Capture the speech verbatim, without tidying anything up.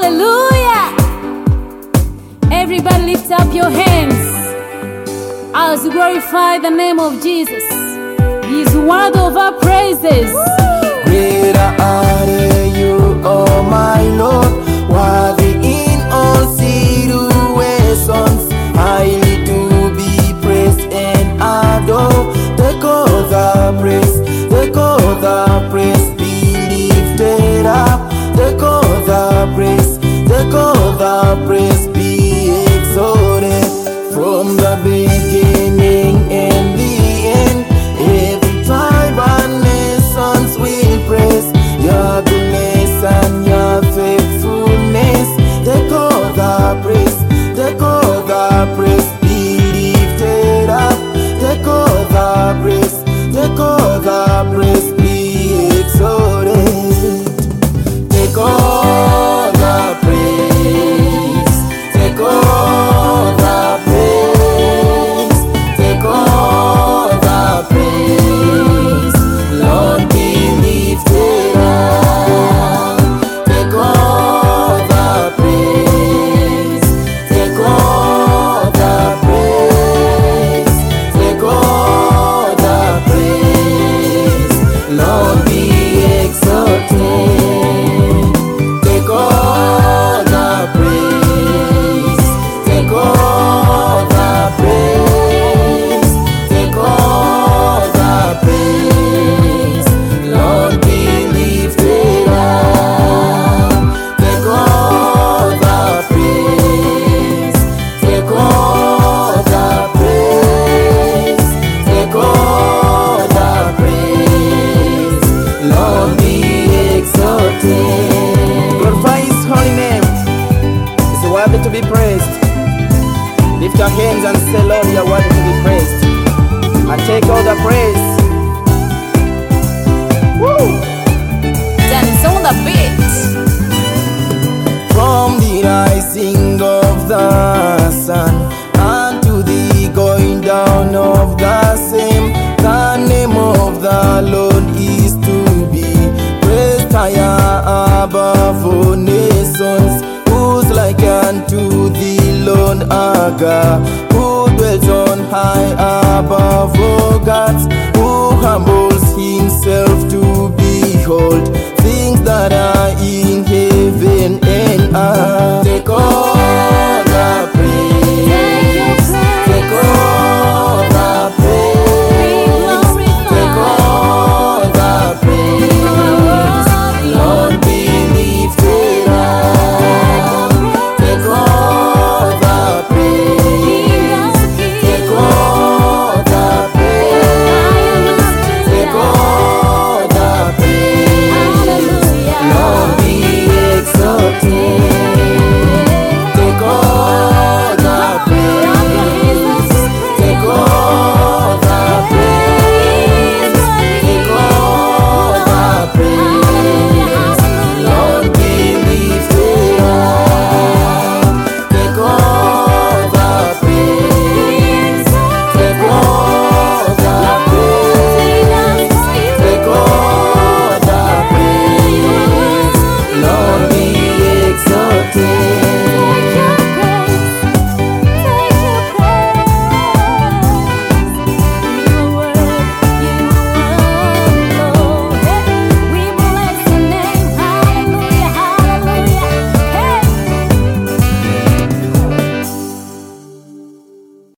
Hallelujah. Everybody lift up your hands as we glorify the name of Jesus. He is worthy of our praises. Greater are you, oh my Lord, worthy in all situations, highly to be praised and adored. Take all the praise, take all the praise, be lifted up. Take all the praise, take all the praise, be exalted. From the beginning and the end, every tribe and nations will praise your goodness and your faithfulness. Take all the praise, take all the praise, be lifted up. Take all the praise, take all the praise, be exalted. Take all the praise, take all the praise, take all the praise, Lord, be lifted up. Take all the praise, take all the praise, take all the praise, Lord, be exalted. Take all the praise, take all the praise, take all the praise, Lord, be lifted up. Take all the praise, take all the praise, take all the praise, Lord, be exalted. Glorify His holy name. He's worthy to be praised. Lift your hands and say, Lord, you are worthy to be praised. And take all the praise. Woo! Dance on the beat. From the rising of the sun unto the going down of the same, the name of the Lord is to be praised higher above all nations. Who's like unto the Lord our God, who dwells on high above all gods?